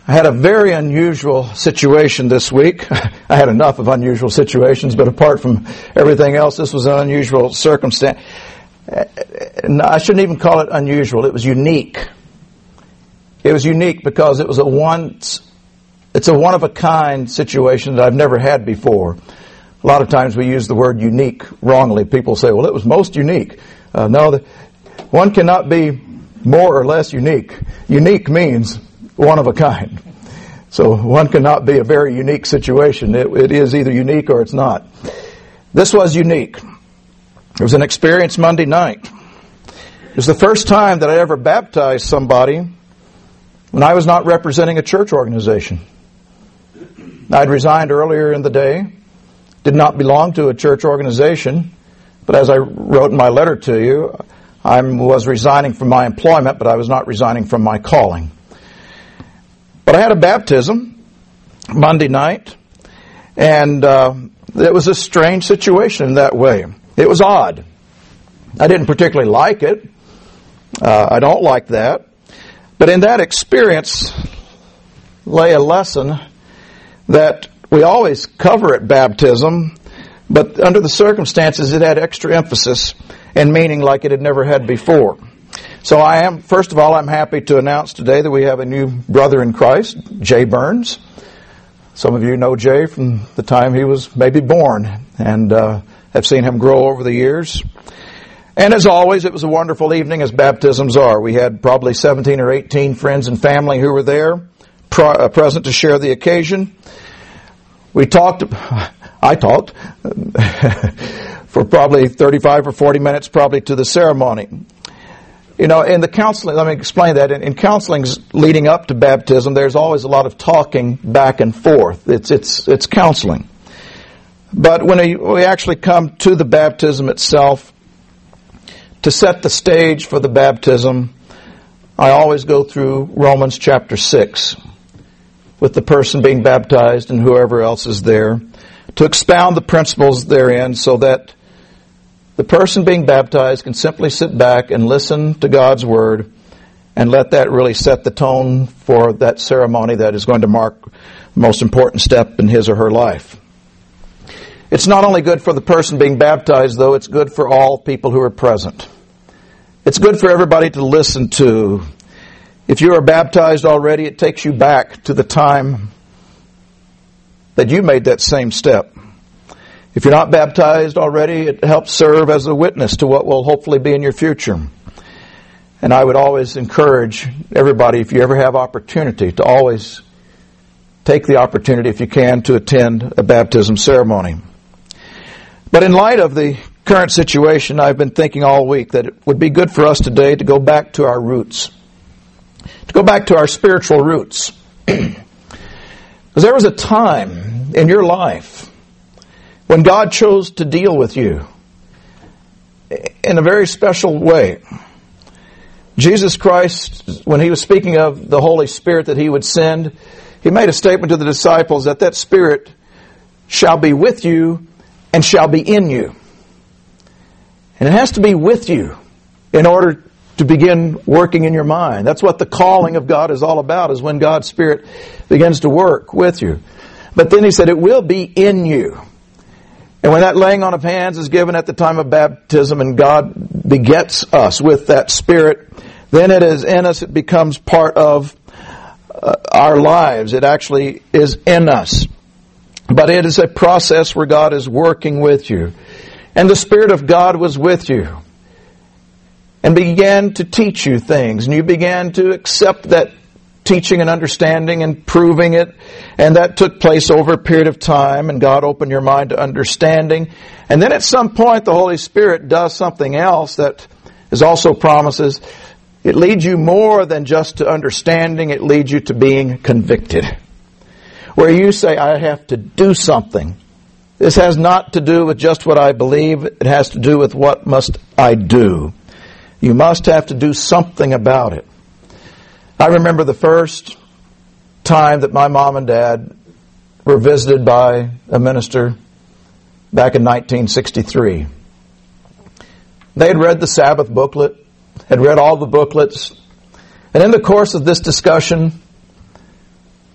I had a very unusual situation this week. I had enough of unusual situations, but apart from everything else, this was an unusual circumstance. And I shouldn't even call it unusual. It was unique. It was unique because it's a one-of-a-kind situation that I've never had before. A lot of times we use the word unique wrongly. People say, well, it was most unique. No, one cannot be more or less unique. Unique means one of a kind. So one cannot be a very unique situation. It is either unique or it's not. This was unique. It was an experience Monday night. It was the first time that I ever baptized somebody when I was not representing a church organization. I'd resigned earlier in the day, did not belong to a church organization, but as I wrote in my letter to you, I was resigning from my employment, but I was not resigning from my calling. But I had a baptism Monday night, and it was a strange situation in that way. It was odd. I didn't particularly like it. I don't like that. But in that experience lay a lesson that we always cover at baptism, but under the circumstances it had extra emphasis and meaning like it had never had before. So first of all, I'm happy to announce today that we have a new brother in Christ, Jay Burns. Some of you know Jay from the time he was maybe born and have seen him grow over the years. And as always, it was a wonderful evening, as baptisms are. We had probably 17 or 18 friends and family who were there, present to share the occasion. I talked for probably 35 or 40 minutes probably to the ceremony. You know, in the counseling, let me explain that. In counseling leading up to baptism, there's always a lot of talking back and forth. It's counseling. But when we actually come to the baptism itself, to set the stage for the baptism, I always go through Romans chapter 6 with the person being baptized and whoever else is there to expound the principles therein so that the person being baptized can simply sit back and listen to God's Word and let that really set the tone for that ceremony that is going to mark the most important step in his or her life. It's not only good for the person being baptized, though, it's good for all people who are present. It's good for everybody to listen to. If you are baptized already, it takes you back to the time that you made that same step. If you're not baptized already, it helps serve as a witness to what will hopefully be in your future. And I would always encourage everybody, if you ever have opportunity, to always take the opportunity, if you can, to attend a baptism ceremony. But in light of the current situation, I've been thinking all week that it would be good for us today to go back to our roots, to go back to our spiritual roots. Because there was a time in your life when God chose to deal with you in a very special way. Jesus Christ, when He was speaking of the Holy Spirit that He would send, He made a statement to the disciples that Spirit shall be with you and shall be in you. And it has to be with you in order to begin working in your mind. That's what the calling of God is all about, is when God's Spirit begins to work with you. But then He said it will be in you. And when that laying on of hands is given at the time of baptism and God begets us with that Spirit, then it is in us, it becomes part of our lives. It actually is in us. But it is a process where God is working with you. And the Spirit of God was with you and began to teach you things. And you began to accept that teaching and understanding and proving it. And that took place over a period of time. And God opened your mind to understanding. And then at some point the Holy Spirit does something else that is also promises. It leads you more than just to understanding. It leads you to being convicted. Where you say, I have to do something. This has not to do with just what I believe. It has to do with what must I do. You must have to do something about it. I remember the first time that my mom and dad were visited by a minister back in 1963. They had read the Sabbath booklet, had read all the booklets, and in the course of this discussion,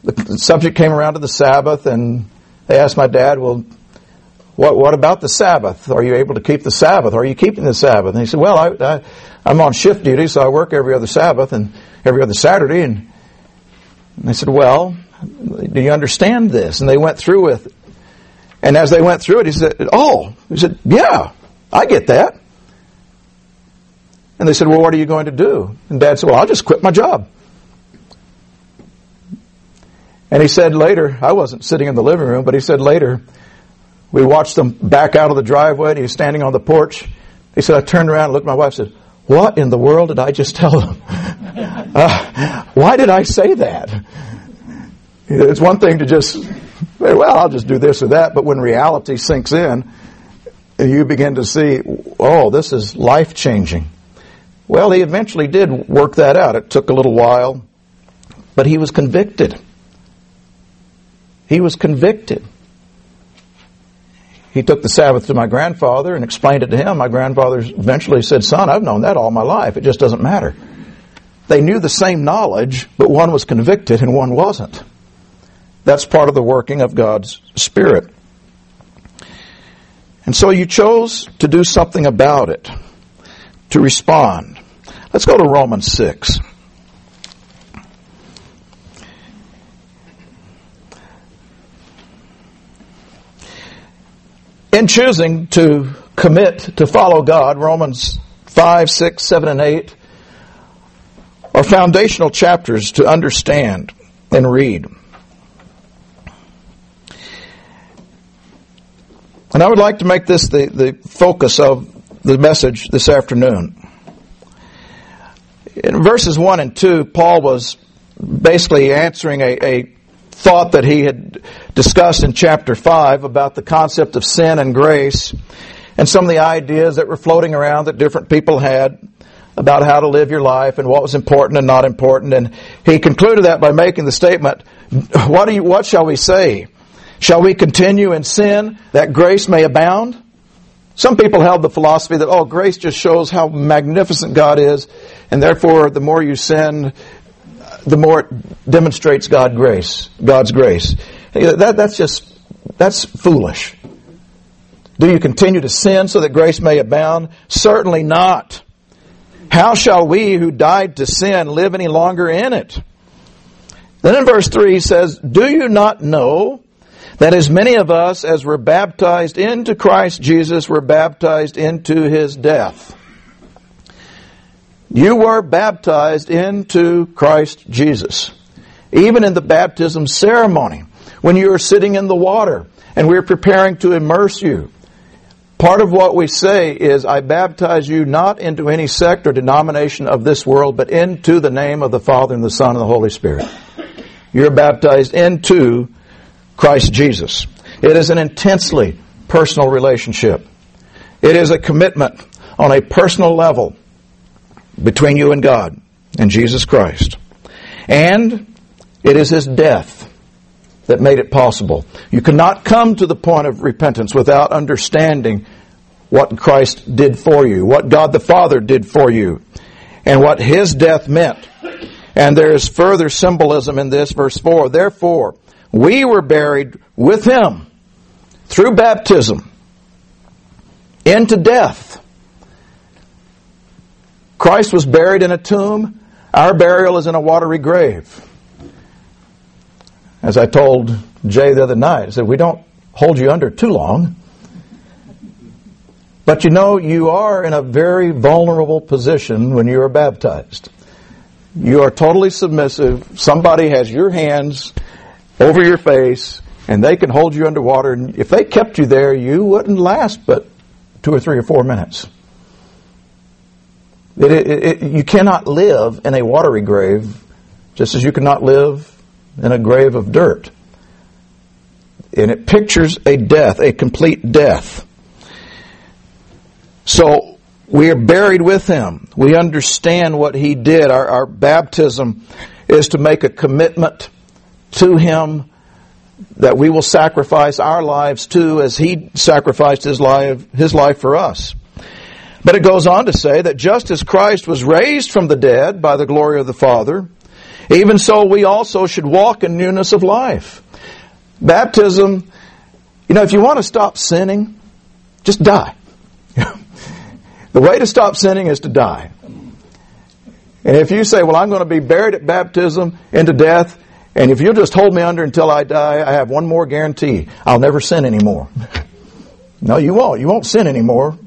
the subject came around to the Sabbath, and they asked my dad, well, what about the Sabbath? Are you able to keep the Sabbath? Are you keeping the Sabbath? And he said, well, I'm on shift duty, so I work every other Sabbath and every other Saturday. And they said, well, do you understand this? And they went through with it. And as they went through it, he said, yeah, I get that. And they said, well, what are you going to do? And Dad said, well, I'll just quit my job. And he said later, I wasn't sitting in the living room, but he said later, we watched them back out of the driveway, and he was standing on the porch. He said, I turned around and looked at my wife and said, what in the world did I just tell them? Why did I say that? It's one thing to just say, well, I'll just do this or that, but when reality sinks in, you begin to see, oh, this is life-changing. Well, he eventually did work that out. It took a little while, but he was convicted. He was convicted. He took the Sabbath to my grandfather and explained it to him. My grandfather eventually said, son, I've known that all my life. It just doesn't matter. They knew the same knowledge, but one was convicted and one wasn't. That's part of the working of God's Spirit. And so you chose to do something about it, to respond. Let's go to Romans 6. In choosing to commit to follow God, Romans 5, 6, 7, and 8 are foundational chapters to understand and read. And I would like to make this the focus of the message this afternoon. In verses 1 and 2, Paul was basically answering a thought that he had discussed in chapter 5 about the concept of sin and grace and some of the ideas that were floating around that different people had about how to live your life and what was important and not important. And he concluded that by making the statement, what shall we say? Shall we continue in sin that grace may abound? Some people held the philosophy that, grace just shows how magnificent God is, and therefore the more you sin, the more it demonstrates God's grace. That's foolish. Do you continue to sin so that grace may abound? Certainly not. How shall we who died to sin live any longer in it? Then in verse 3 he says, do you not know that as many of us as were baptized into Christ Jesus were baptized into His death? You were baptized into Christ Jesus. Even in the baptism ceremony, when you are sitting in the water and we're preparing to immerse you, part of what we say is, I baptize you not into any sect or denomination of this world, but into the name of the Father and the Son and the Holy Spirit. You're baptized into Christ Jesus. It is an intensely personal relationship. It is a commitment on a personal level between you and God and Jesus Christ. And it is His death that made it possible. You cannot come to the point of repentance without understanding what Christ did for you, what God the Father did for you, and what His death meant. And there is further symbolism in this, verse 4. Therefore, we were buried with Him through baptism into death. Christ was buried in a tomb. Our burial is in a watery grave. As I told Jay the other night, I said, we don't hold you under too long. But you are in a very vulnerable position when you are baptized. You are totally submissive. Somebody has your hands over your face, and they can hold you underwater. And if they kept you there, you wouldn't last but 2 or 3 or 4 minutes. You cannot live in a watery grave, just as you cannot live in a grave of dirt. And it pictures a death, a complete death. So we are buried with Him. We understand what He did. Our baptism is to make a commitment to Him that we will sacrifice our lives to as He sacrificed His life for us. But it goes on to say that just as Christ was raised from the dead by the glory of the Father, even so we also should walk in newness of life. Baptism, if you want to stop sinning, just die. The way to stop sinning is to die. And if you say, well, I'm going to be buried at baptism into death, and if you'll just hold me under until I die, I have one more guarantee. I'll never sin anymore. No, you won't. You won't sin anymore.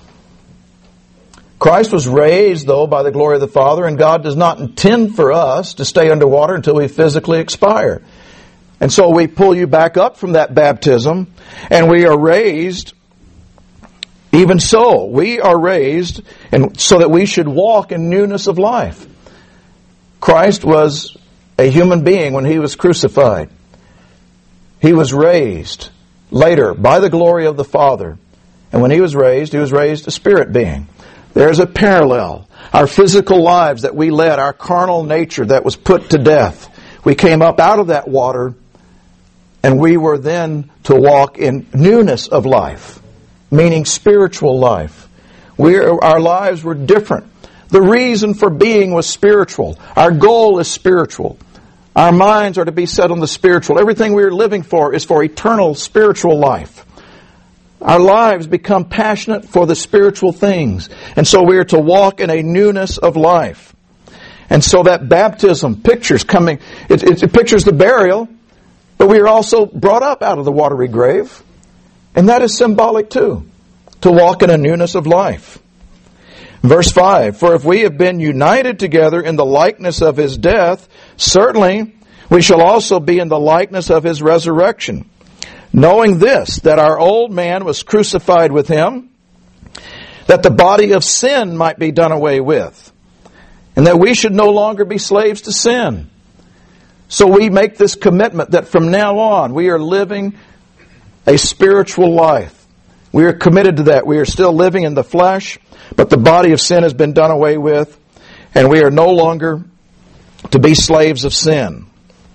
Christ was raised, though, by the glory of the Father, and God does not intend for us to stay underwater until we physically expire. And so we pull you back up from that baptism, and we are raised. Even so, we are raised and so that we should walk in newness of life. Christ was a human being when He was crucified. He was raised later by the glory of the Father. And when He was raised a spirit being. There's a parallel. Our physical lives that we led, our carnal nature that was put to death. We came up out of that water, and we were then to walk in newness of life. Meaning spiritual life. Our lives were different. The reason for being was spiritual. Our goal is spiritual. Our minds are to be set on the spiritual. Everything we are living for is for eternal spiritual life. Our lives become passionate for the spiritual things. And so we are to walk in a newness of life. And so that baptism pictures coming, it pictures the burial, but we are also brought up out of the watery grave. And that is symbolic too, to walk in a newness of life. Verse 5, for if we have been united together in the likeness of His death, certainly we shall also be in the likeness of His resurrection. Knowing this, that our old man was crucified with Him, that the body of sin might be done away with, and that we should no longer be slaves to sin. So we make this commitment that from now on we are living a spiritual life. We are committed to that. We are still living in the flesh, but the body of sin has been done away with, and we are no longer to be slaves of sin.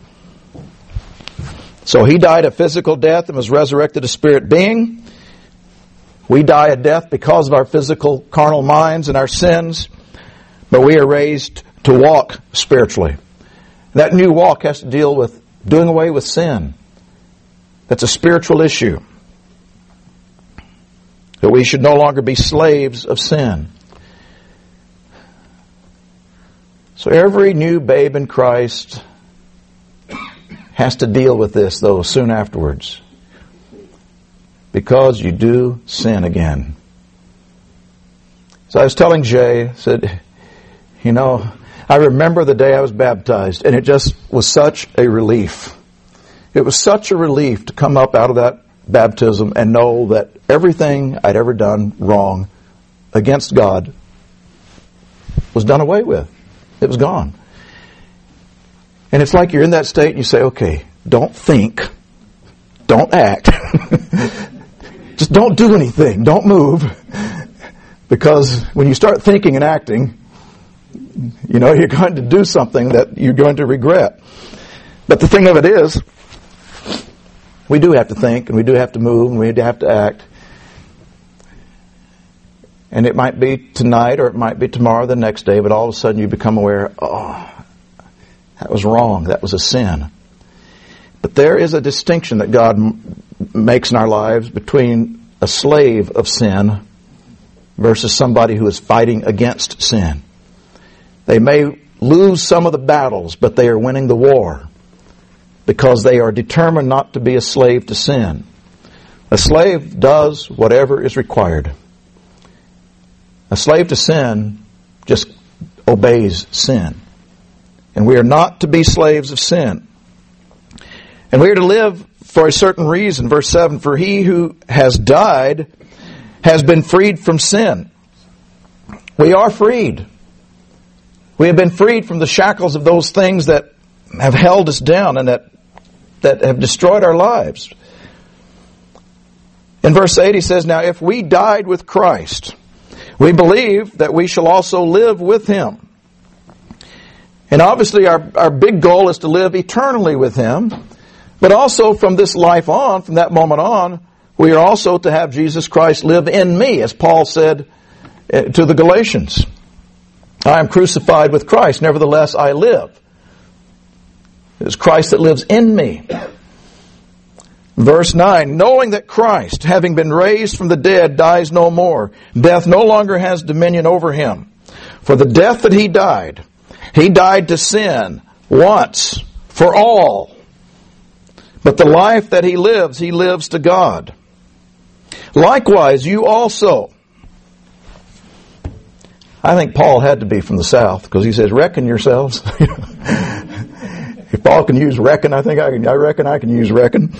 So He died a physical death and was resurrected a spirit being. We die a death because of our physical carnal minds and our sins, but we are raised to walk spiritually. That new walk has to deal with doing away with sin. That's a spiritual issue. That we should no longer be slaves of sin. So every new babe in Christ has to deal with this, though, soon afterwards. Because you do sin again. So I was telling Jay, I said, I remember the day I was baptized, and it just was such a relief. It was such a relief to come up out of that baptism and know that everything I'd ever done wrong against God was done away with. It was gone. And it's like you're in that state and you say, okay, don't think, don't act, just don't do anything, don't move. Because when you start thinking and acting, you're going to do something that you're going to regret. But the thing of it is, we do have to think, and we do have to move, and we have to act. And it might be tonight, or it might be tomorrow, the next day, but all of a sudden you become aware, that was wrong, that was a sin. But there is a distinction that God makes in our lives between a slave of sin versus somebody who is fighting against sin. They may lose some of the battles, but they are winning the war. Because they are determined not to be a slave to sin. A slave does whatever is required. A slave to sin just obeys sin. And we are not to be slaves of sin. And we are to live for a certain reason. Verse 7, for he who has died has been freed from sin. We are freed. We have been freed from the shackles of those things that have held us down and that have destroyed our lives. In verse 8 he says, now if we died with Christ, we believe that we shall also live with Him. And obviously our big goal is to live eternally with Him. But also from this life on, from that moment on, we are also to have Jesus Christ live in me, as Paul said to the Galatians. I am crucified with Christ, nevertheless I live. It is Christ that lives in me. Verse 9, knowing that Christ, having been raised from the dead, dies no more. Death no longer has dominion over him. For the death that he died to sin once for all. But the life that he lives to God. Likewise, you also. I think Paul had to be from the South, because he says, reckon yourselves. If Paul can use reckon, I reckon I can use reckon.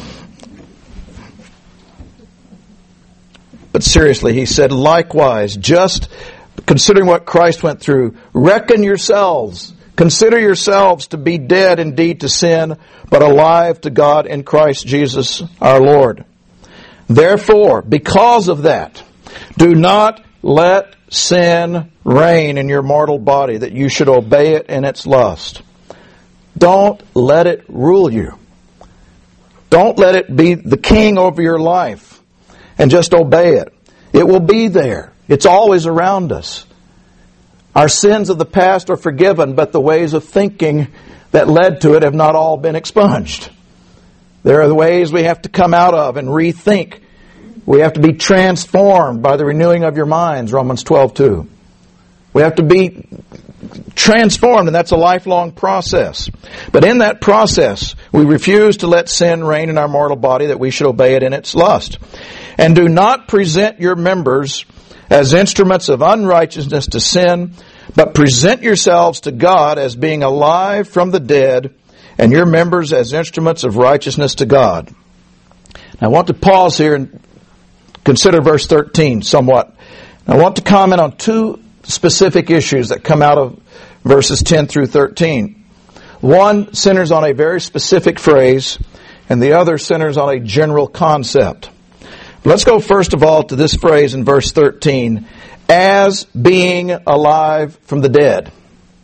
But seriously, he said, likewise, just considering what Christ went through, reckon yourselves, consider yourselves to be dead indeed to sin, but alive to God in Christ Jesus our Lord. Therefore, because of that, do not let sin reign in your mortal body, that you should obey it in its lust. Don't let it rule you. Don't let it be the king over your life and just obey it. It will be there. It's always around us. Our sins of the past are forgiven, but the ways of thinking that led to it have not all been expunged. There are the ways we have to come out of and rethink. We have to be transformed by the renewing of your minds, Romans 12:2. We have to be transformed, and that's a lifelong process. But in that process, we refuse to let sin reign in our mortal body, that we should obey it in its lust. And do not present your members as instruments of unrighteousness to sin, but present yourselves to God as being alive from the dead, and your members as instruments of righteousness to God. Now, I want to pause here and consider verse 13 somewhat. I want to comment on two specific issues that come out of verses 10 through 13. One centers on a very specific phrase, and the other centers on a general concept. Let's go first of all to this phrase in verse 13, as being alive from the dead.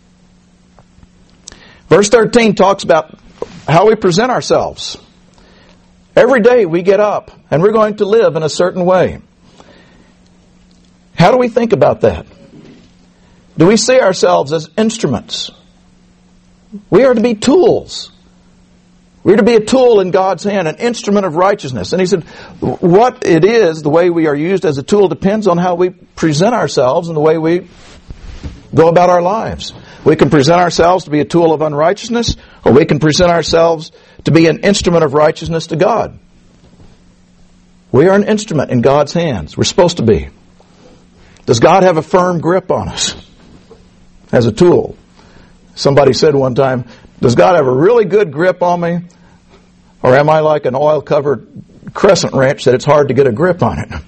Verse 13 talks about how we present ourselves. Every day we get up and we're going to live in a certain way. How do we think about that? Do we see ourselves as instruments? We are to be tools. We're to be a tool in God's hand, an instrument of righteousness. And he said, what it is, the way we are used as a tool, depends on how we present ourselves and the way we go about our lives. We can present ourselves to be a tool of unrighteousness, or we can present ourselves to be an instrument of righteousness to God. We are an instrument in God's hands. We're supposed to be. Does God have a firm grip on us as a tool? Somebody said one time, does God have a really good grip on me? Or am I like an oil-covered crescent wrench that it's hard to get a grip on it?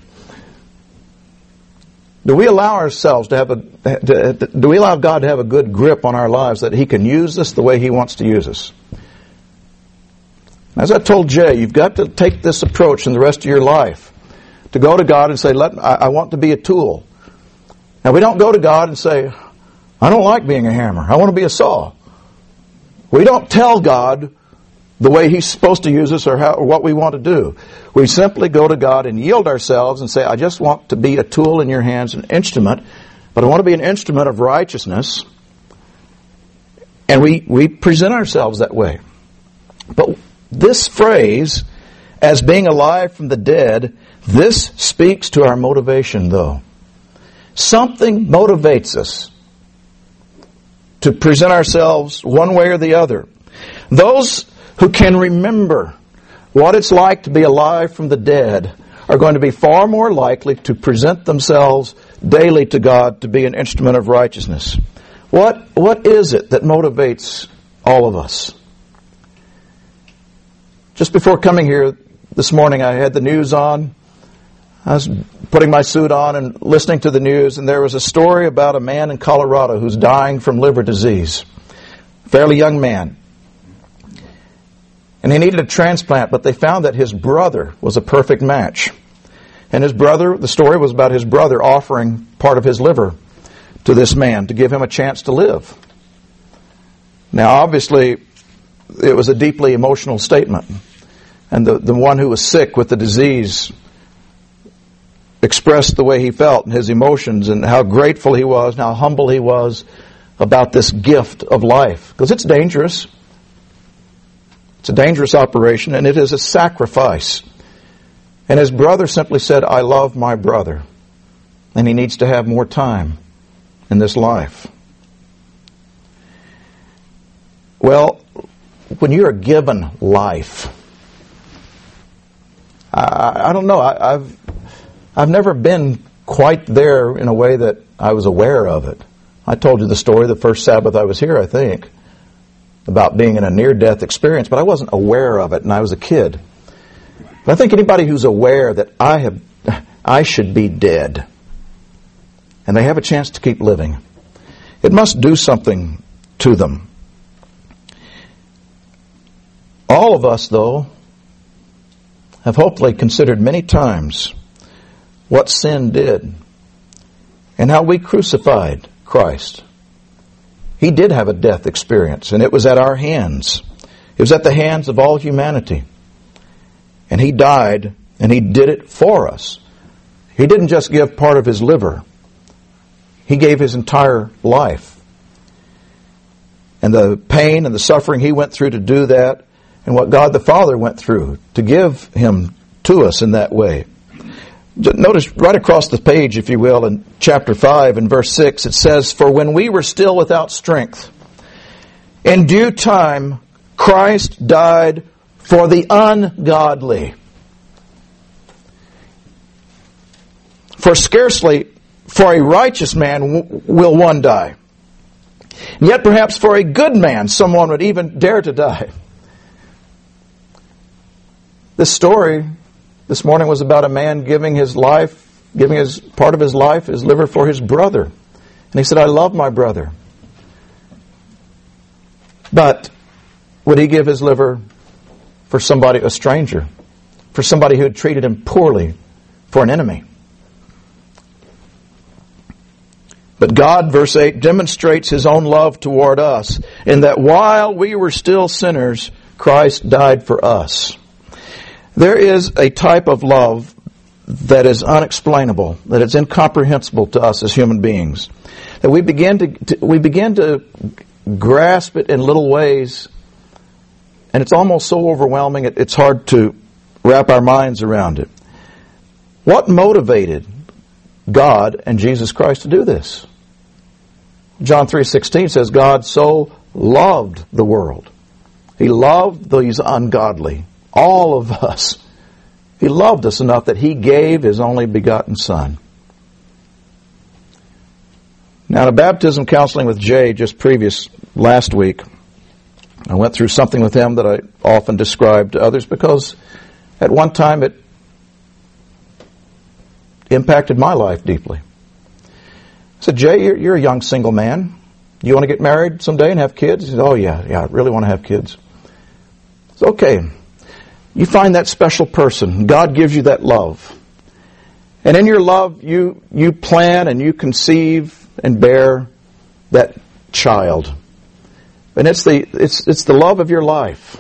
Do we allow ourselves to have do we allow God to have a good grip on our lives, that He can use us the way He wants to use us? As I told Jay, you've got to take this approach in the rest of your life, to go to God and say, I want to be a tool. Now, we don't go to God and say, I don't like being a hammer. I want to be a saw. We don't tell God the way He's supposed to use us or what we want to do. We simply go to God and yield ourselves and say, I just want to be a tool in your hands, an instrument, but I want to be an instrument of righteousness. And we present ourselves that way. But this phrase, as being alive from the dead, this speaks to our motivation, though. Something motivates us to present ourselves one way or the other. Those who can remember what it's like to be alive from the dead are going to be far more likely to present themselves daily to God to be an instrument of righteousness. What is it that motivates all of us? Just before coming here this morning, I had the news on. I was putting my suit on and listening to the news, and there was a story about a man in Colorado who's dying from liver disease. A fairly young man. And he needed a transplant, but they found that his brother was a perfect match. And the story was about his brother offering part of his liver to this man to give him a chance to live. Now, obviously, it was a deeply emotional statement. And the one who was sick with the disease expressed the way he felt and his emotions and how grateful he was and how humble he was about this gift of life. Because it's dangerous. It's a dangerous operation, and it is a sacrifice. And his brother simply said, I love my brother, and he needs to have more time in this life. Well, when you are given life, I don't know, I've never been quite there in a way that I was aware of it. I told you the story the first Sabbath I was here, I think, about being in a near-death experience, but I wasn't aware of it, and I was a kid. But I think anybody who's aware that I should be dead, and they have a chance to keep living, it must do something to them. All of us, though, have hopefully considered many times what sin did and how we crucified Christ. He did have a death experience, and it was at our hands. It was at the hands of all humanity. And He died, and He did it for us. He didn't just give part of His liver. He gave His entire life. And the pain and the suffering He went through to do that, and what God the Father went through to give Him to us in that way. Notice right across the page, if you will, in chapter 5 and verse 6, it says, For when we were still without strength, in due time Christ died for the ungodly. For scarcely for a righteous man will one die. And yet perhaps for a good man someone would even dare to die. This story this morning was about a man giving his life, giving his part of his life, his liver, for his brother. And he said, I love my brother. But would he give his liver for somebody, a stranger, for somebody who had treated him poorly, for an enemy? But God, verse 8, demonstrates His own love toward us in that while we were still sinners, Christ died for us. There is a type of love that is unexplainable, that is incomprehensible to us as human beings, that we begin to grasp it in little ways, and it's almost so overwhelming it's hard to wrap our minds around it. What motivated God and Jesus Christ to do this? John 3:16 says, God so loved the world. He loved these ungodly, all of us. He loved us enough that He gave His only begotten Son. Now, in a baptism counseling with Jay just last week, I went through something with him that I often describe to others because at one time it impacted my life deeply. I said, Jay, you're a young single man. Do you want to get married someday and have kids? He said, oh yeah, I really want to have kids. It's okay. You find that special person. God gives you that love. And in your love, you plan and you conceive and bear that child. And it's the love of your life.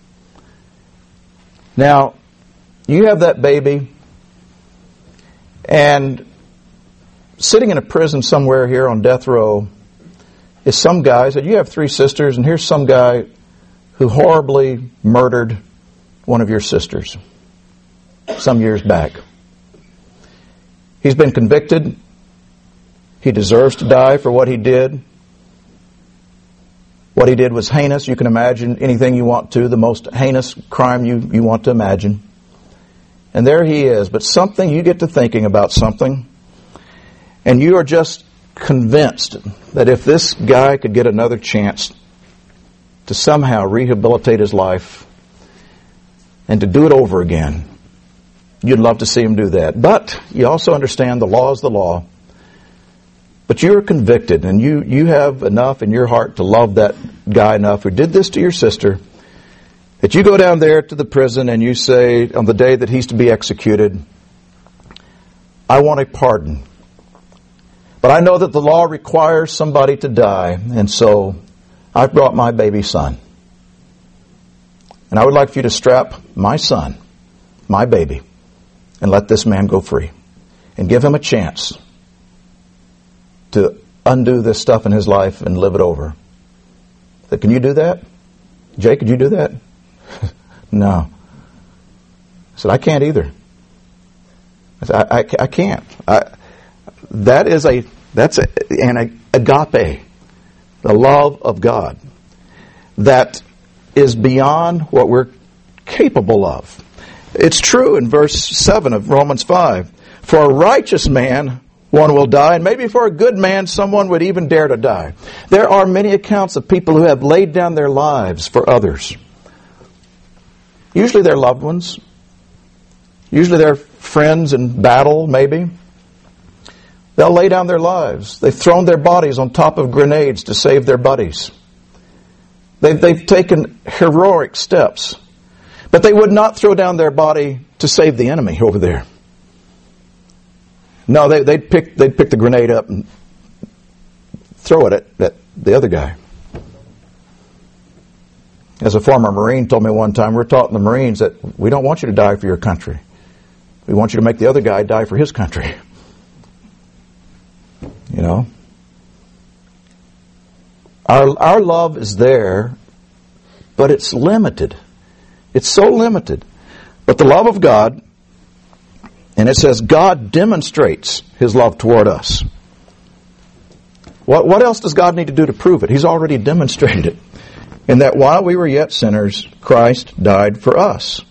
Now, you have that baby, and sitting in a prison somewhere here on death row is some guy. Said, you have 3 sisters, and here's some guy who horribly murdered one of your sisters some years back. He's been convicted. He deserves to die for what he did. What he did was heinous. You can imagine anything you want to, the most heinous crime you want to imagine. And there he is. But you get to thinking about something, and you are just convinced that if this guy could get another chance to somehow rehabilitate his life and to do it over again, you'd love to see him do that. But you also understand the law is the law. But you are convicted, and you have enough in your heart to love that guy enough who did this to your sister, that you go down there to the prison and you say, on the day that he's to be executed, I want a pardon. But I know that the law requires somebody to die, and so I've brought my baby son. And I would like for you to strap my son, my baby, and let this man go free. And give him a chance to undo this stuff in his life and live it over. So can you do that? Jay, could you do that? No. I said, I can't either. I said, I can't. That's an agape, the love of God, that is beyond what we're capable of. It's true in verse 7 of Romans 5. For a righteous man, one will die, and maybe for a good man, someone would even dare to die. There are many accounts of people who have laid down their lives for others. Usually they're loved ones. Usually they're friends in battle, maybe. They'll lay down their lives. They've thrown their bodies on top of grenades to save their buddies. They've taken heroic steps. But they would not throw down their body to save the enemy over there. No, they'd pick the grenade up and throw it at the other guy. As a former Marine told me one time, we're taught in the Marines that we don't want you to die for your country. We want you to make the other guy die for his country. You know? Our love is there, but it's limited. It's so limited. But the love of God, and it says God demonstrates His love toward us. What else does God need to do to prove it? He's already demonstrated it. In that while we were yet sinners, Christ died for us.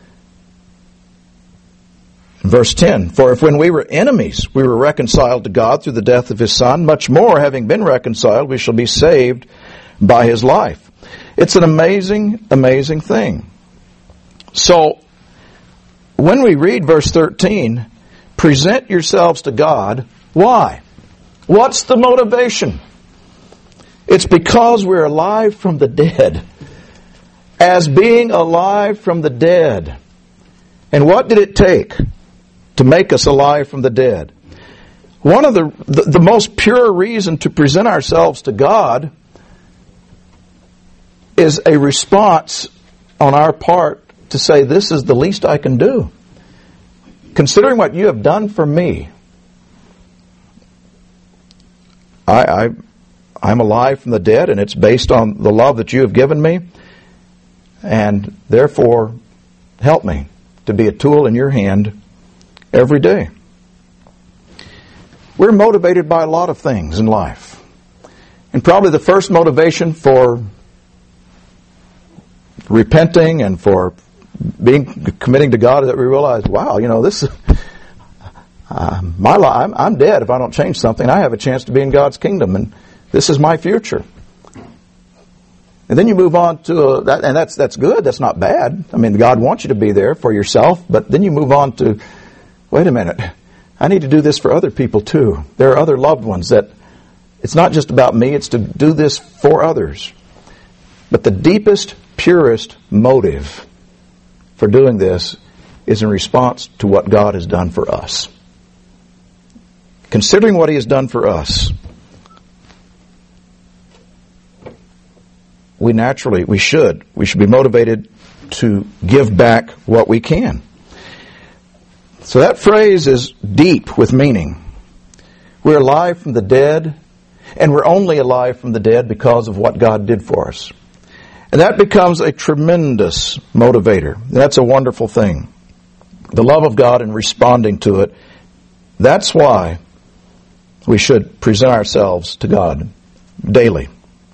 In verse 10, for if when we were enemies, we were reconciled to God through the death of His Son, much more, having been reconciled, we shall be saved by His life. It's an amazing, amazing thing. So, when we read verse 13, present yourselves to God, why? What's the motivation? It's because we're alive from the dead. As being alive from the dead. And what did it take to make us alive from the dead? One of the most pure reason to present ourselves to God is a response on our part to say, this is the least I can do. Considering what you have done for me, I'm alive from the dead, and it's based on the love that you have given me, and therefore help me to be a tool in your hand every day. We're motivated by a lot of things in life. And probably the first motivation for repenting and for committing to God is that we realize, wow, this is my life. I'm dead if I don't change something. I have a chance to be in God's kingdom, and this is my future. And then you move on to that, and that's good. That's not bad. I mean, God wants you to be there for yourself, but then you move on to, wait a minute, I need to do this for other people too. There are other loved ones that it's not just about me, it's to do this for others. But the deepest, purest motive for doing this is in response to what God has done for us. Considering what He has done for us, we should be motivated to give back what we can. So that phrase is deep with meaning. We're alive from the dead, and we're only alive from the dead because of what God did for us. And that becomes a tremendous motivator. That's a wonderful thing. The love of God and responding to it, that's why we should present ourselves to God daily.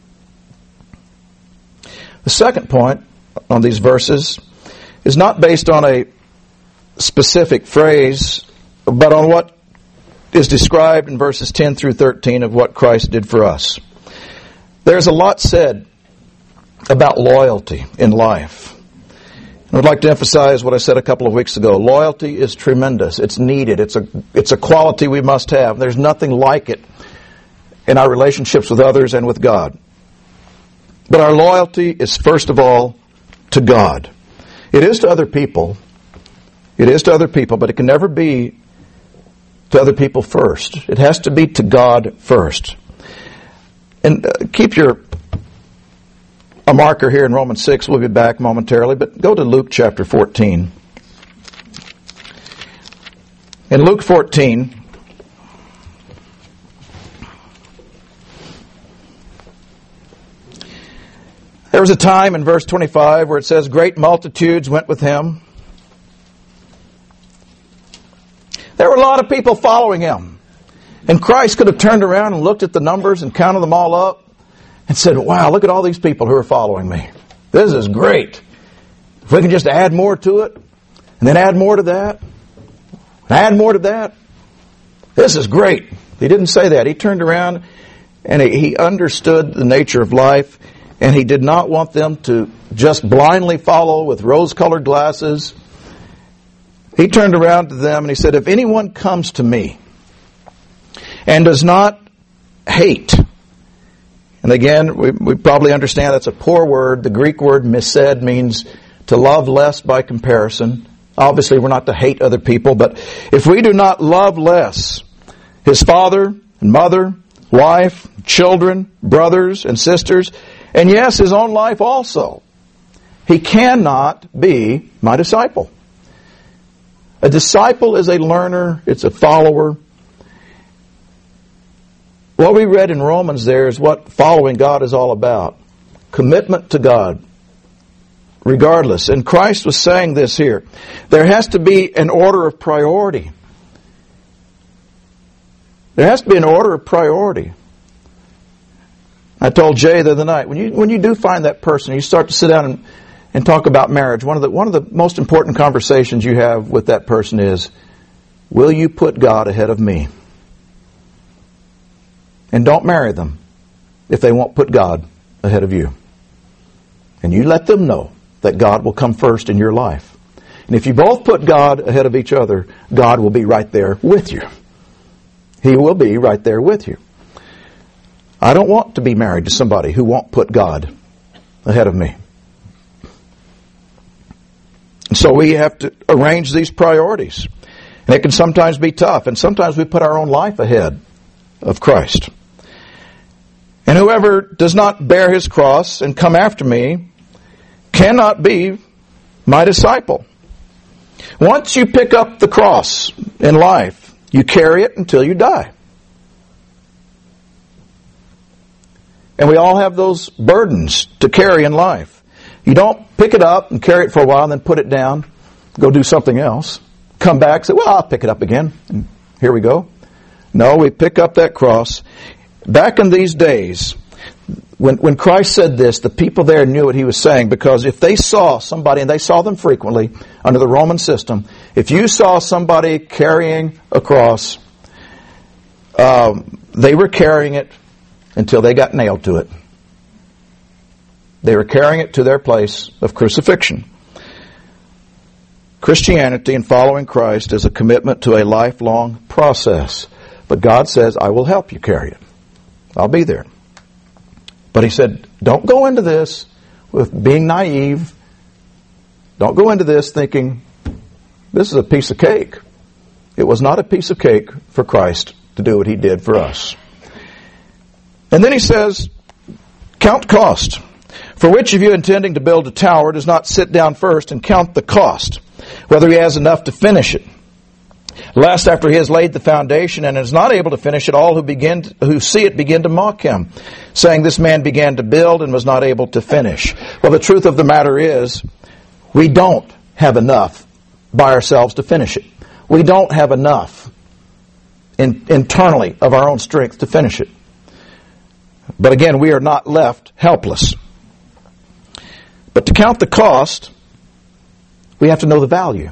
The second point on these verses is not based on a specific phrase, but on what is described in verses 10 through 13 of what Christ did for us. There's a lot said about loyalty in life. I would like to emphasize what I said a couple of weeks ago. Loyalty is tremendous. It's needed. It's a quality we must have. There's nothing like it in our relationships with others and with God. But our loyalty is first of all to God. It is to other people. It is to other people, but it can never be to other people first. It has to be to God first. And keep a marker here in Romans 6. We'll be back momentarily, but go to Luke chapter 14. In Luke 14, there was a time in verse 25 where it says, great multitudes went with him. There were a lot of people following him. And Christ could have turned around and looked at the numbers and counted them all up and said, wow, look at all these people who are following me. This is great. If we can just add more to it, and then add more to that, and add more to that, this is great. He didn't say that. He turned around and he understood the nature of life, and he did not want them to just blindly follow with rose-colored glasses. He turned around to them and he said, if anyone comes to me and does not hate, and again, we probably understand that's a poor word. The Greek word mised means to love less by comparison. Obviously, we're not to hate other people, but if we do not love less his father and mother, wife, children, brothers and sisters, and yes, his own life also, he cannot be my disciple. A disciple is a learner, it's a follower. What we read in Romans there is what following God is all about. Commitment to God, regardless. And Christ was saying this here. There has to be an order of priority. There has to be an order of priority. I told Jay the other night, when you do find that person, you start to sit down and talk about marriage, one of the most important conversations you have with that person is, will you put God ahead of me? And don't marry them if they won't put God ahead of you. And you let them know that God will come first in your life. And if you both put God ahead of each other, God will be right there with you. He will be right there with you. I don't want to be married to somebody who won't put God ahead of me. And so we have to arrange these priorities. And it can sometimes be tough. And sometimes we put our own life ahead of Christ. And whoever does not bear his cross and come after me cannot be my disciple. Once you pick up the cross in life, you carry it until you die. And we all have those burdens to carry in life. You don't pick it up and carry it for a while and then put it down, go do something else, come back, say, well, I'll pick it up again, and here we go. No, we pick up that cross. Back in these days, when Christ said this, the people there knew what he was saying, because if they saw somebody, and they saw them frequently under the Roman system, if you saw somebody carrying a cross, they were carrying it until they got nailed to it. They were carrying it to their place of crucifixion. Christianity and following Christ is a commitment to a lifelong process. But God says, I will help you carry it. I'll be there. But he said, don't go into this with being naive. Don't go into this thinking, this is a piece of cake. It was not a piece of cake for Christ to do what he did for us. And then he says, count cost. For which of you intending to build a tower does not sit down first and count the cost, whether he has enough to finish it? Lest after he has laid the foundation and is not able to finish it, all who see it begin to mock him, saying, this man began to build and was not able to finish. Well, the truth of the matter is, we don't have enough by ourselves to finish it. We don't have enough internally of our own strength to finish it. But again, we are not left helpless. But to count the cost, we have to know the value.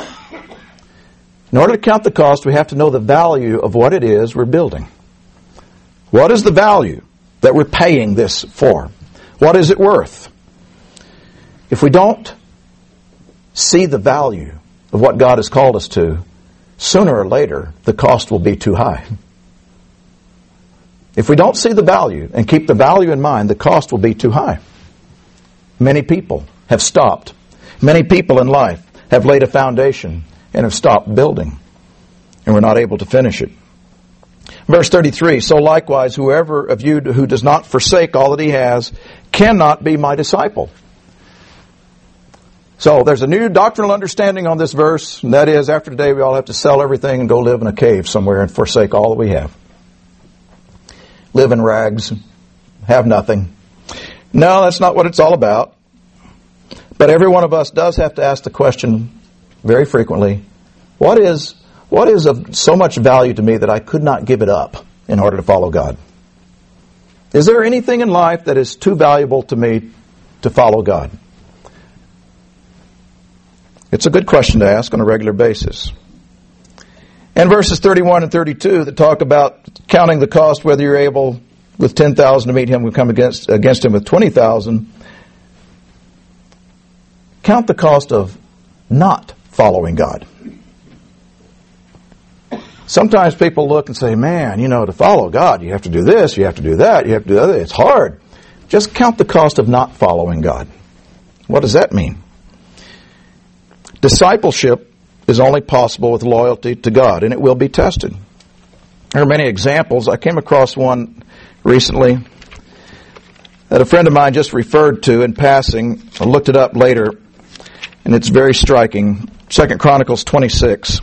In order to count the cost, we have to know the value of what it is we're building. What is the value that we're paying this for? What is it worth? If we don't see the value of what God has called us to, sooner or later, the cost will be too high. If we don't see the value and keep the value in mind, the cost will be too high. Many people have stopped. Many people in life have laid a foundation and have stopped building, and we're not able to finish it. Verse 33, so likewise, whoever of you who does not forsake all that he has cannot be my disciple. So there's a new doctrinal understanding on this verse, and that is, after today we all have to sell everything and go live in a cave somewhere and forsake all that we have. Live in rags, have nothing. No, that's not what it's all about. But every one of us does have to ask the question very frequently, what is of so much value to me that I could not give it up in order to follow God? Is there anything in life that is too valuable to me to follow God? It's a good question to ask on a regular basis. And verses 31 and 32 that talk about counting the cost, whether you're able with 10,000 to meet him, we come against him with 20,000. Count the cost of not following God. Sometimes people look and say, man, to follow God, you have to do this, you have to do that, you have to do that. It's hard. Just count the cost of not following God. What does that mean? Discipleship is only possible with loyalty to God, and it will be tested. There are many examples. I came across one recently that a friend of mine just referred to in passing. I looked it up later, and it's very striking. 2 Chronicles 26.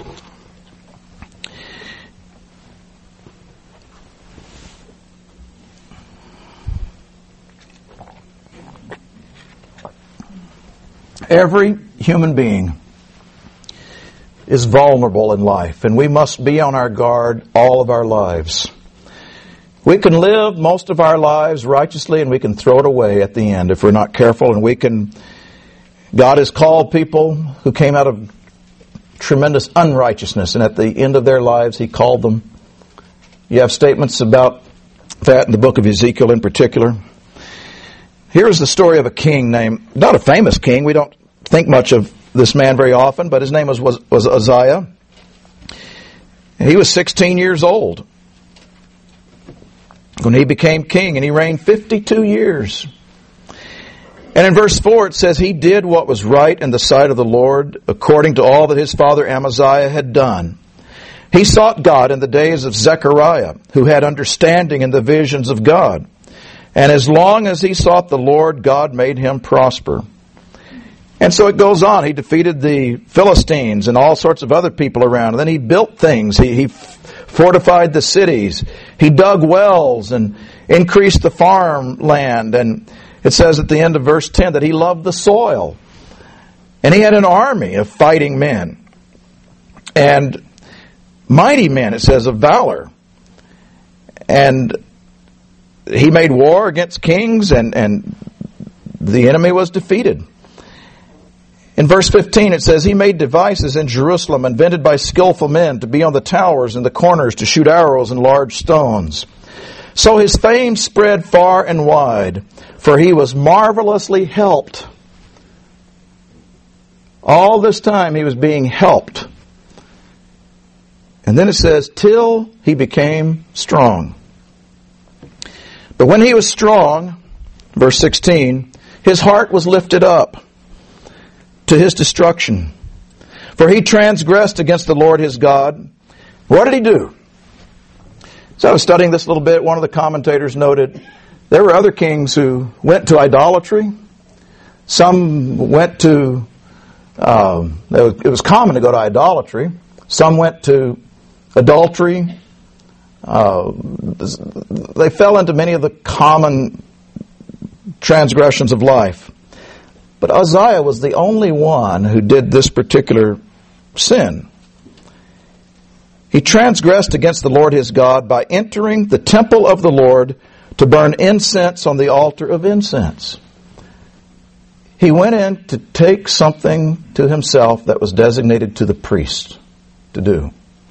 Every human being is vulnerable in life, and we must be on our guard all of our lives. We can live most of our lives righteously, and we can throw it away at the end if we're not careful. And God has called people who came out of tremendous unrighteousness, and at the end of their lives, He called them. You have statements about that in the book of Ezekiel in particular. Here's the story of a king named, not a famous king, we don't think much of this man very often, but his name was Uzziah. He was 16 years old when he became king, and he reigned 52 years. And in verse 4 it says, he did what was right in the sight of the Lord, according to all that his father Amaziah had done. He sought God in the days of Zechariah, who had understanding in the visions of God. And as long as he sought the Lord, God made him prosper. And so it goes on. He defeated the Philistines and all sorts of other people around. And then he built things. He fortified the cities. He dug wells and increased the farmland. And it says at the end of verse 10 that he loved the soil. And he had an army of fighting men. And mighty men, it says, of valor. And he made war against kings, and the enemy was defeated. In verse 15 it says, he made devices in Jerusalem invented by skillful men to be on the towers and the corners to shoot arrows and large stones. So his fame spread far and wide, for he was marvelously helped. All this time he was being helped. And then it says, till he became strong. But when he was strong, verse 16, his heart was lifted up to his destruction. For he transgressed against the Lord his God. What did he do? So I was studying this a little bit. One of the commentators noted there were other kings who went to idolatry. Some went to, it was common to go to idolatry. Some went to adultery. They fell into many of the common transgressions of life. But Uzziah was the only one who did this particular sin. He transgressed against the Lord his God by entering the temple of the Lord to burn incense on the altar of incense. He went in to take something to himself that was designated to the priest to do.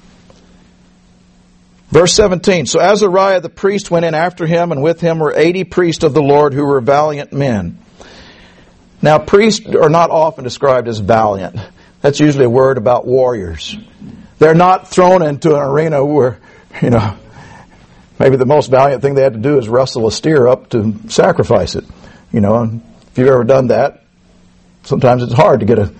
Verse 17, so Azariah the priest went in after him, and with him were 80 priests of the Lord who were valiant men. Now, priests are not often described as valiant. That's usually a word about warriors. They're not thrown into an arena where, maybe the most valiant thing they had to do is wrestle a steer up to sacrifice it. And if you've ever done that, sometimes it's hard to get a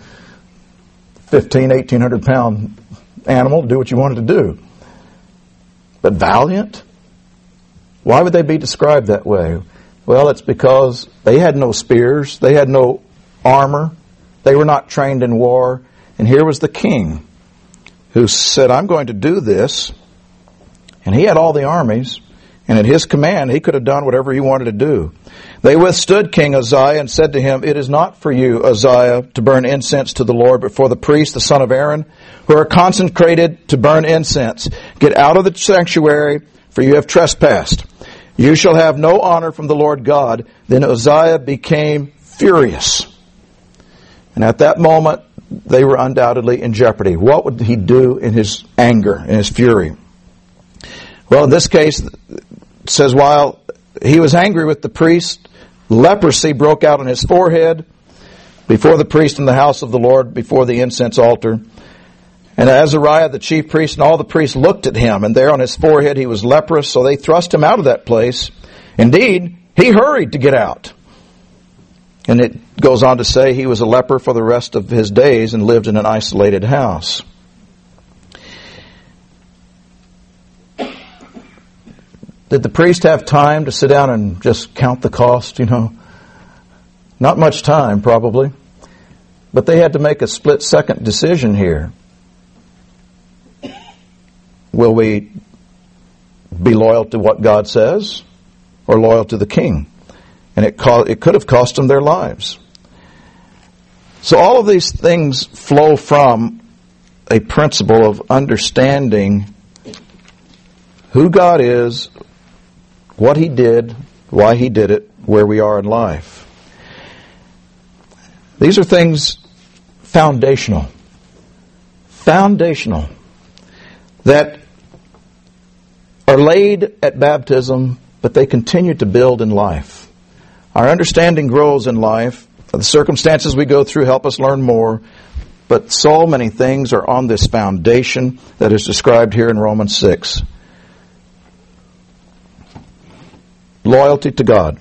1,800 pound animal to do what you want it to do. But valiant? Why would they be described that way? Well, it's because they had no spears, they had no armor, they were not trained in war, and here was the king who said, I'm going to do this, and he had all the armies, And at his command, he could have done whatever he wanted to do. They withstood King Uzziah and said to him, "It is not for you, Uzziah, to burn incense to the Lord, but for the priests, the son of Aaron, who are consecrated to burn incense. Get out of the sanctuary, for you have trespassed. You shall have no honor from the Lord God." Then Uzziah became furious. And at that moment, they were undoubtedly in jeopardy. What would he do in his anger, in his fury? Well, in this case, it says while he was angry with the priest, leprosy broke out on his forehead before the priest in the house of the Lord, before the incense altar. And Azariah, the chief priest, and all the priests looked at him, and there on his forehead he was leprous, so they thrust him out of that place. Indeed, he hurried to get out. And it goes on to say he was a leper for the rest of his days and lived in an isolated house. Did the priest have time to sit down and just count the cost, Not much time, probably. But they had to make a split-second decision here. Will we be loyal to what God says or loyal to the king? And it could have cost them their lives. So all of these things flow from a principle of understanding who God is, what He did, why He did it, where we are in life. These are things foundational, that are laid at baptism, but they continue to build in life. Our understanding grows in life. The circumstances we go through help us learn more, but so many things are on this foundation that is described here in Romans 6. Loyalty to God.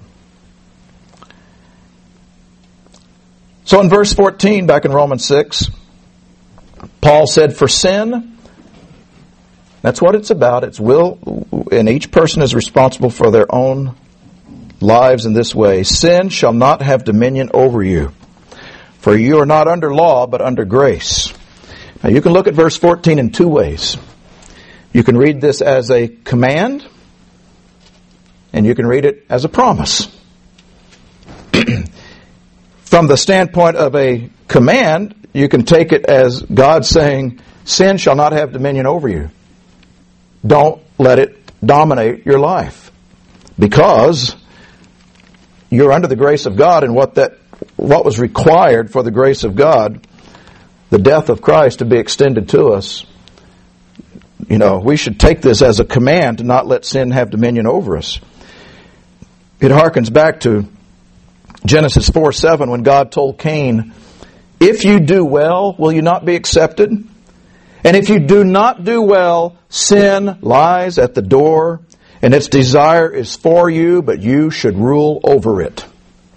So in verse 14, back in Romans 6, Paul said, "For sin," that's what it's about. It's will, and each person is responsible for their own lives in this way. "Sin shall not have dominion over you, for you are not under law, but under grace." Now you can look at verse 14 in two ways. You can read this as a command, and you can read it as a promise. From the standpoint of a command, you can take it as God saying, sin shall not have dominion over you. Don't let it dominate your life, because you're under the grace of God, and what was required for the grace of God, the death of Christ, to be extended to us. We should take this as a command to not let sin have dominion over us. It harkens back to Genesis 4:7 when God told Cain, "If you do well, will you not be accepted? And if you do not do well, sin lies at the door, and its desire is for you, but you should rule over it."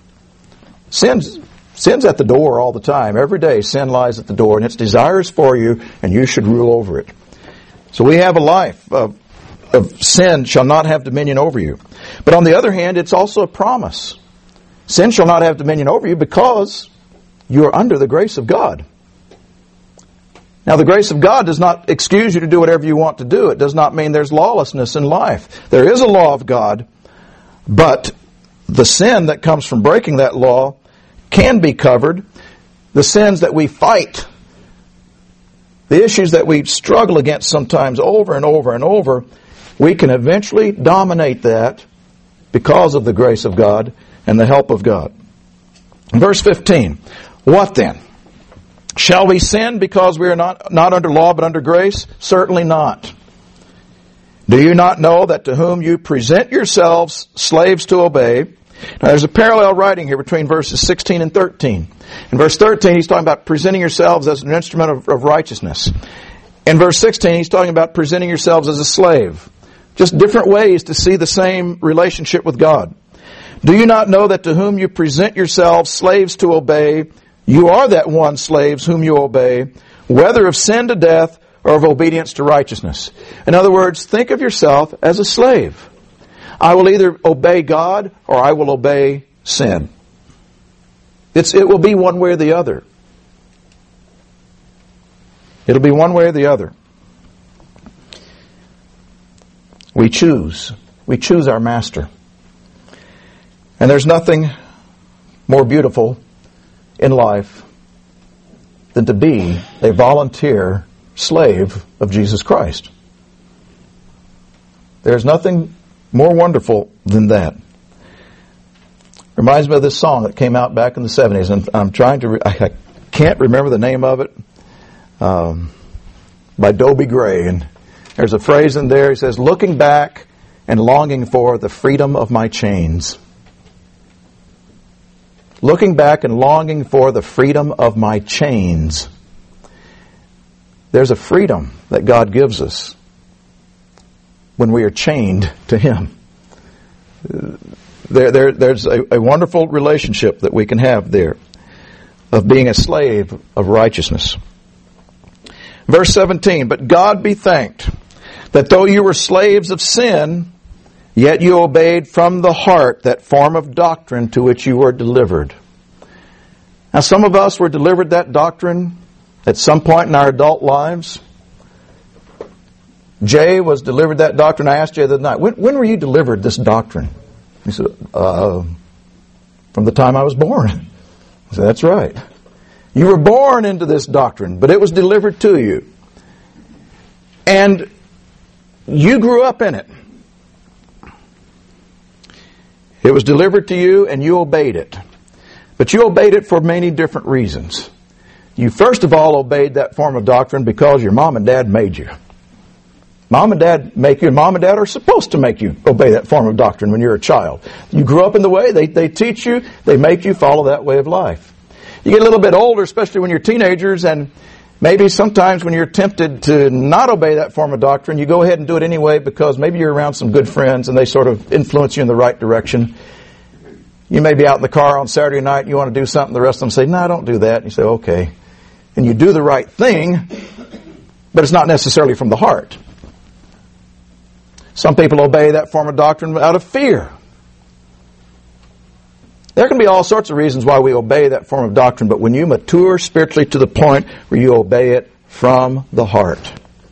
Sin's at the door all the time. Every day sin lies at the door, and its desire is for you, and you should rule over it. So we have a life of sin shall not have dominion over you. But on the other hand, it's also a promise. Sin shall not have dominion over you because you are under the grace of God. Now, the grace of God does not excuse you to do whatever you want to do. It does not mean there's lawlessness in life. There is a law of God, but the sin that comes from breaking that law can be covered. The sins that we fight, the issues that we struggle against sometimes over and over and over, we can eventually dominate that because of the grace of God and the help of God. Verse 15, "What then? Shall we sin because we are not under law but under grace? Certainly not. Do you not know that to whom you present yourselves slaves to obey?" Now there's a parallel writing here between verses 16 and 13. In verse 13 he's talking about presenting yourselves as an instrument of righteousness. In verse 16 he's talking about presenting yourselves as a slave. Just different ways to see the same relationship with God. "Do you not know that to whom you present yourselves slaves to obey, you are that one slaves whom you obey, whether of sin to death or of obedience to righteousness?" In other words, think of yourself as a slave. I will either obey God or I will obey sin. It will be one way or the other. It'll be one way or the other. We choose. We choose our master. And there's nothing more beautiful in life than to be a volunteer slave of Jesus Christ. There's nothing more wonderful than that. Reminds me of this song that came out back in the 70s, and I'm trying to, I can't remember the name of it, by Dobie Gray. And there's a phrase in there, he says, looking back and longing for the freedom of my chains. Looking back and longing for the freedom of my chains. There's a freedom that God gives us when we are chained to Him. There's a wonderful relationship that we can have there of being a slave of righteousness. Verse 17, but God be thanked that though you were slaves of sin, yet you obeyed from the heart that form of doctrine to which you were delivered. Now some of us were delivered that doctrine at some point in our adult lives. Jay was delivered that doctrine. I asked Jay the other night, when were you delivered this doctrine? He said, from the time I was born. I said, that's right. You were born into this doctrine, but it was delivered to you. And you grew up in it. It was delivered to you and you obeyed it. But you obeyed it for many different reasons. You first of all obeyed that form of doctrine because your mom and dad made you. Mom and dad make you, and mom and dad are supposed to make you obey that form of doctrine when you're a child. You grew up in the way, they teach you, they make you follow that way of life. You get a little bit older, especially when you're teenagers, and maybe sometimes when you're tempted to not obey that form of doctrine, you go ahead and do it anyway because maybe you're around some good friends and they sort of influence you in the right direction. You may be out in the car on Saturday night and you want to do something, the rest of them say, no, don't do that. And you say, okay. And you do the right thing, but it's not necessarily from the heart. Some people obey that form of doctrine out of fear. There can be all sorts of reasons why we obey that form of doctrine, but when you mature spiritually to the point where you obey it from the heart.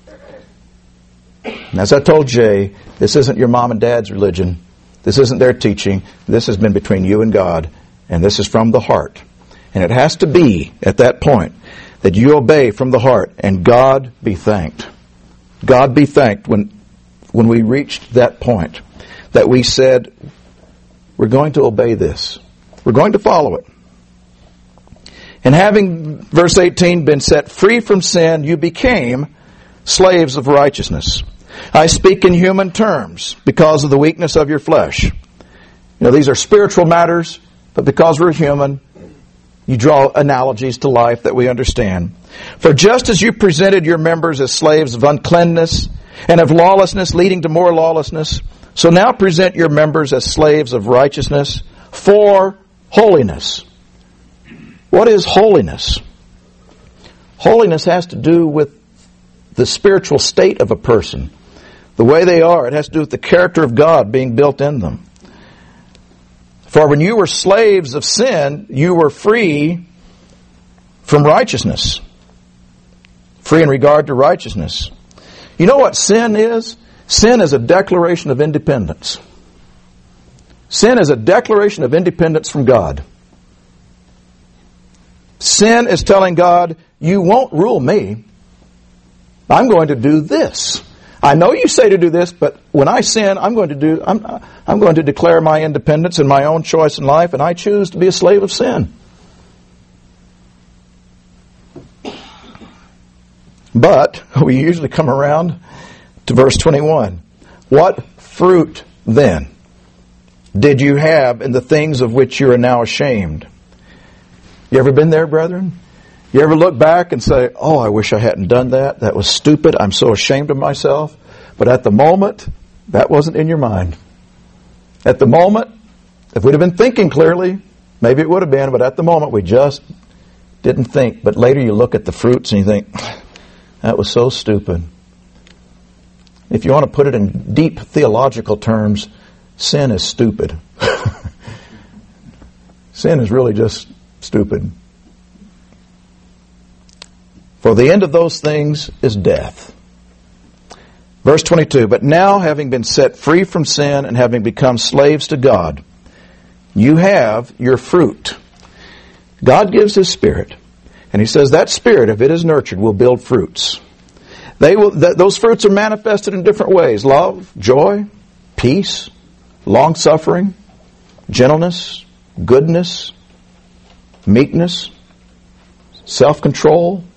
And as I told Jay, this isn't your mom and dad's religion. This isn't their teaching. This has been between you and God, and this is from the heart. And it has to be at that point that you obey from the heart, and God be thanked. God be thanked when we reached that point that we said, we're going to obey this. We're going to follow it. And having, verse 18, been set free from sin, you became slaves of righteousness. I speak in human terms because of the weakness of your flesh. You know, these are spiritual matters, but because we're human, you draw analogies to life that we understand. For just as you presented your members as slaves of uncleanness and of lawlessness leading to more lawlessness, so now present your members as slaves of righteousness for holiness. What is holiness? Holiness has to do with the spiritual state of a person, the way they are. It has to do with the character of God being built in them. For when you were slaves of sin, you were free from righteousness. Free in regard to righteousness. You know what sin is? Sin is a declaration of independence. Sin is a declaration of independence from God. Sin is telling God, you won't rule me. I'm going to do this. I know you say to do this, but when I sin, I'm going to declare my independence and my own choice in life, and I choose to be a slave of sin. But we usually come around to verse 21. What fruit then did you have in the things of which you are now ashamed? You ever been there, brethren? You ever look back and say, oh, I wish I hadn't done that. That was stupid. I'm so ashamed of myself. But at the moment, that wasn't in your mind. At the moment, if we'd have been thinking clearly, maybe it would have been, but at the moment we just didn't think. But later you look at the fruits and you think, that was so stupid. If you want to put it in deep theological terms, sin is stupid. Sin is really just stupid. For the end of those things is death. Verse 22, but now having been set free from sin and having become slaves to God, you have your fruit. God gives His Spirit. And He says that Spirit, if it is nurtured, will build fruits. Those fruits are manifested in different ways. Love, joy, peace, long-suffering, gentleness, goodness, meekness, self-control.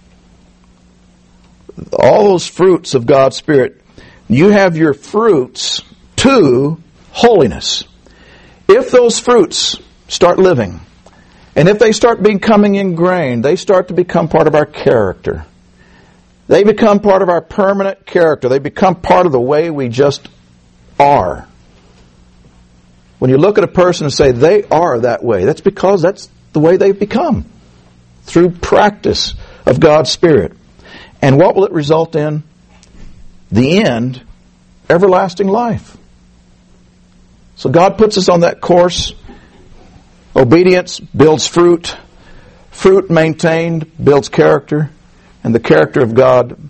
All those fruits of God's Spirit. You have your fruits to holiness. If those fruits start living, and if they start becoming ingrained, they start to become part of our character. They become part of our permanent character. They become part of the way we just are. When you look at a person and say they are that way, that's because that's the way they've become. Through practice of God's Spirit. And what will it result in? The end, everlasting life. So God puts us on that course. Obedience builds fruit. Fruit maintained builds character. And the character of God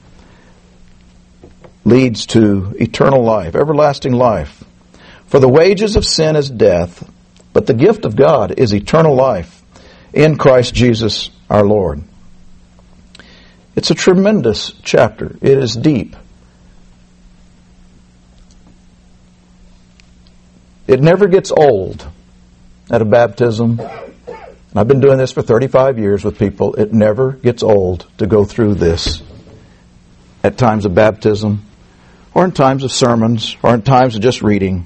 leads to eternal life, everlasting life. For the wages of sin is death, but the gift of God is eternal life in Christ Jesus our Lord. It's a tremendous chapter. It is deep. It never gets old at a baptism. I've been doing this for 35 years with people. It never gets old to go through this at times of baptism, or in times of sermons, or in times of just reading.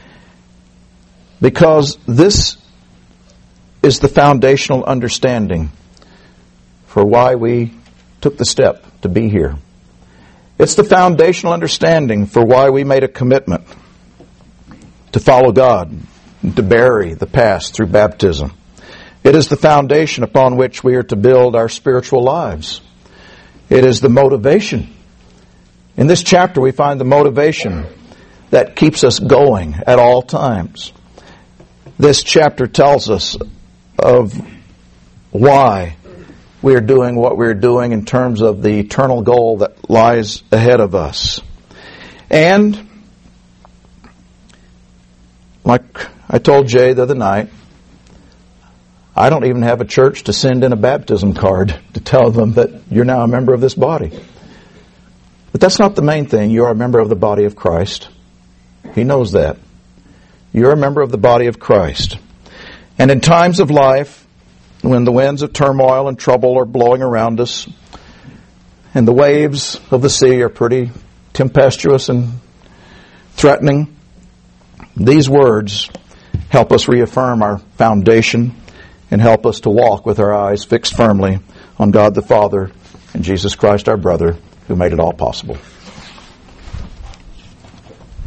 Because this is the foundational understanding for why we took the step to be here. It's the foundational understanding for why we made a commitment to follow God, to bury the past through baptism. It is the foundation upon which we are to build our spiritual lives. It is the motivation. In this chapter we find the motivation that keeps us going at all times. This chapter tells us of why we are doing what we are doing in terms of the eternal goal that lies ahead of us. And like I told Jay the other night, I don't even have a church to send in a baptism card to tell them that you're now a member of this body. But that's not the main thing. You are a member of the body of Christ. He knows that. You're a member of the body of Christ. And in times of life, when the winds of turmoil and trouble are blowing around us, and the waves of the sea are pretty tempestuous and threatening, these words help us reaffirm our foundation and help us to walk with our eyes fixed firmly on God the Father and Jesus Christ our brother, who made it all possible.